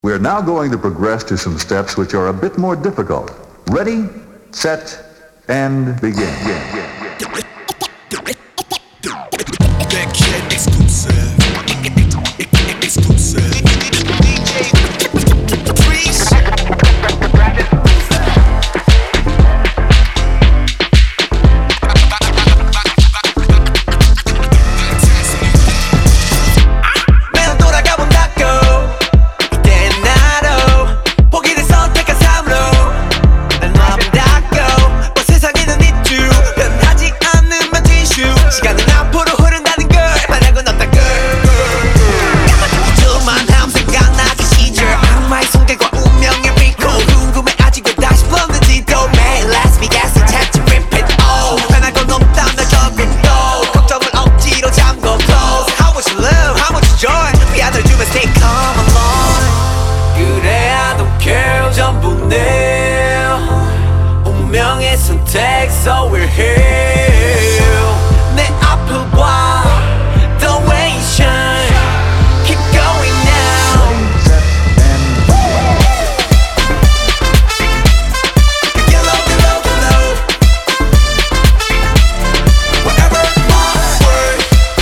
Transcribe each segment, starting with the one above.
We are now going to progress to some steps which are a bit more difficult. Ready, set, and begin. That kid exclusive. Freeze. 매일 돌아가본다고 이때는 나로 포기를 선택한 삶으로 날 놔본다고 뭐 세상에는 있죠 변하지 않으면 티슈 시간은 앞으로 흐른다는 걸 말하고 없다 걸 이틀만 함 생각나기 시절 악마의 손길과 운명의 recall 궁금해 아직 왜 다시 불렀는지도 매일 Las Vegas을 찾지 repeat oh 변할 건 없다 날 적응도 걱정을 억지로 잠궈 close How much love, how much joy 위 안을 주면 stay calm alone 그래 I don't care 전부 내 운명의 선택 so we're here 내 앞을 봐 the way you shine keep going now get low, get low, get low wherever onward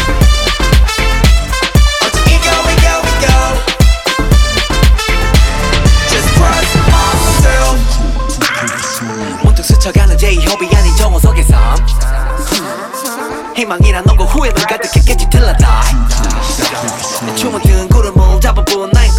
until we go, we go, we go just trust myself 문득 스쳐가는 제2호비 아닌 정호석의 삶 희망이란 없고 후회만 가득했겠지 till I die 내 춤은 든 구름을 잡아본 나의